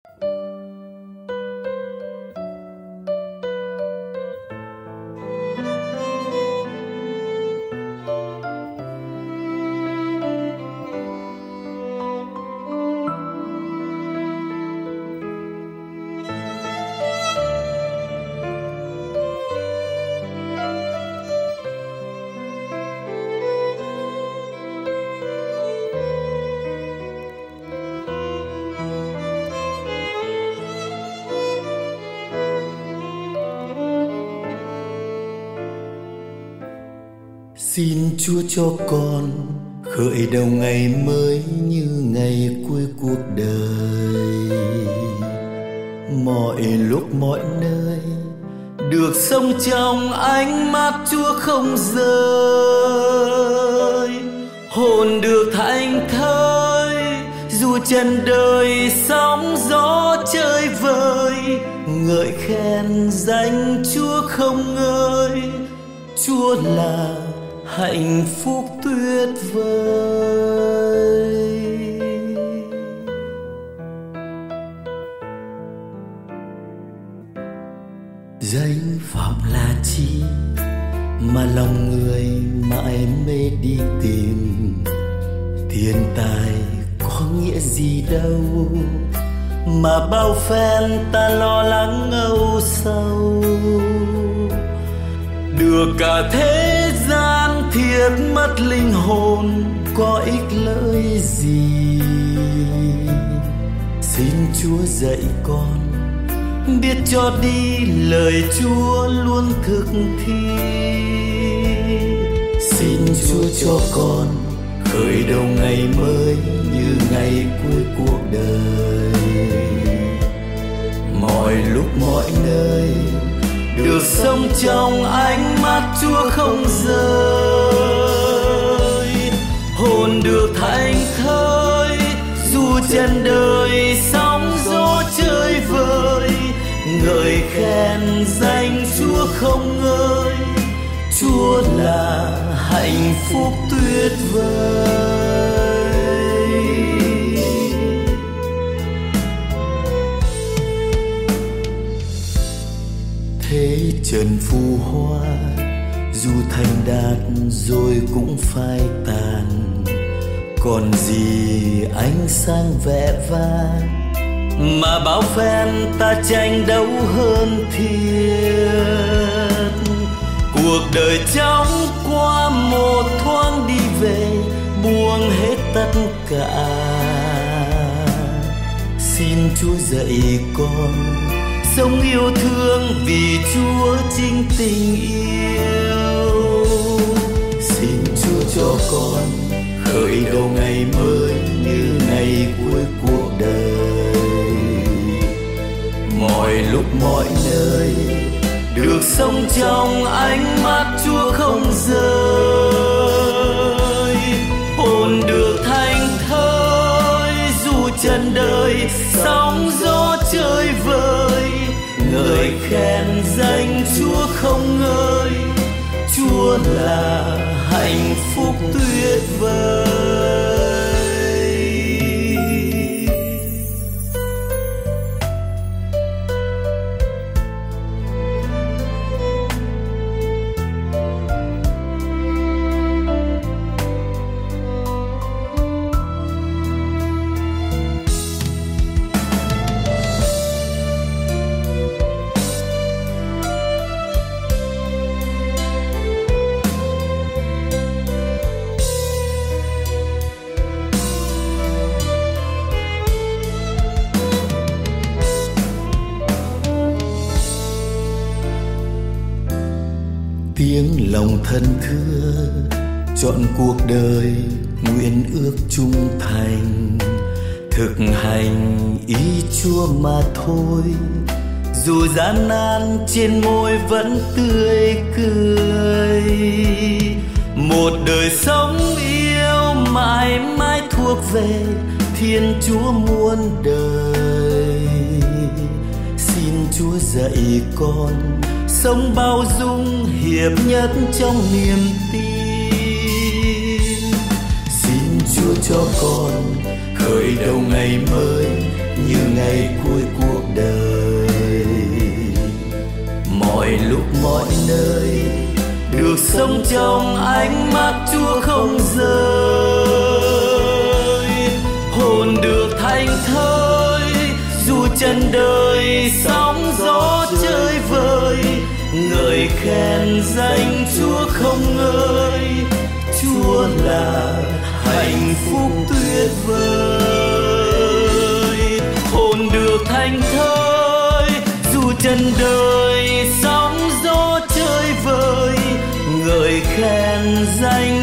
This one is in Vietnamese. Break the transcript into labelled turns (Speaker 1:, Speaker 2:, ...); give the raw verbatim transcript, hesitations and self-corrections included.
Speaker 1: Xin Chúa cho con khởi đầu ngày mới như ngày cuối cuộc đời. Mọi lúc mọi nơi được sống trong ánh mắt Chúa không rời. Hồn được thảnh thơi dù trần đời sóng gió chơi vơi. Ngợi khen danh Chúa không ngơi. Chúa là hạnh phúc tuyệt vời. Danh vọng là chi mà lòng người mãi mê đi tìm? Tiền tài có nghĩa gì đâu mà bao phen ta lo lắng âu sầu. Được cả thế gian thiệt mất linh hồn có ích lợi gì? Xin Chúa dạy con biết cho đi lời Chúa luôn thực thi. Xin Chúa cho con khởi đầu ngày mới như ngày cuối cuộc đời. Mọi lúc mọi nơi được sống trong ánh mắt Chúa không rời. Hồn được thảnh thơi dù trần đời sóng gió chơi vơi. Ngợi khen danh Chúa không ngơi. Chúa là hạnh phúc tuyệt vời. Thế trần phù hoa dù thành đạt rồi cũng phai tàn. Còn gì ánh sáng vẻ vang mà bao phen ta tranh đấu hơn thiệt. Cuộc đời chóng qua một thoáng đi về, buông hết tất cả. Xin Chúa dạy con sống yêu thương vì Chúa chính tình yêu. Xin Chúa cho con khởi đầu ngày mới như ngày cuối cuộc đời. Mọi lúc mọi nơi được sống trong ánh mắt Chúa không rời. Hồn được thảnh thơi dù trần đời sóng gió chơi vơi. Ngợi khen danh Chúa không ngơi. Chúa là hạnh phúc tuyệt vời. Tiếng lòng thân thưa chọn cuộc đời nguyện ước trung thành. Thực hành ý Chúa mà thôi. Dù gian nan trên môi vẫn tươi cười. Một đời sống yêu mãi mãi thuộc về Thiên Chúa muôn đời. Xin Chúa dạy con sống bao dung hiệp nhất trong niềm tin. Xin Chúa cho con khởi đầu ngày mới như ngày cuối cuộc đời. Mọi lúc mọi nơi được sống trong ánh mắt Chúa không rời. Hồn được thanh thơi dù chân đời sóng gió chơi vơi, ngợi khen danh Chúa không ngơi. Chúa là hạnh phúc tuyệt vời. Hồn được thanh thơi dù chân đời sóng gió chơi vơi, ngợi khen danh